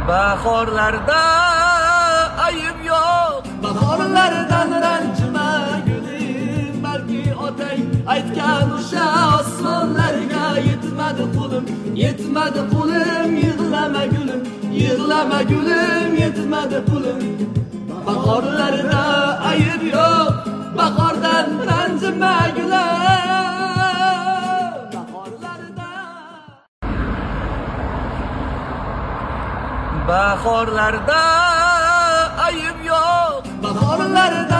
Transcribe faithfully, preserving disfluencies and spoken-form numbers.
Bahorlarda ayib yo'q, bahorlardan ranjima gulim, balki otang aytgan o'sha osmonlarga yetmadi qo'lim, yetmadi qo'lim, yig'lama gulim, yig'lama gulim, yetmadi qo'lim. Bahorlarda ayib yo'q, bahordan ranjima gulim, bahorlarda bahorlarda ayib yo'q, bahorlarda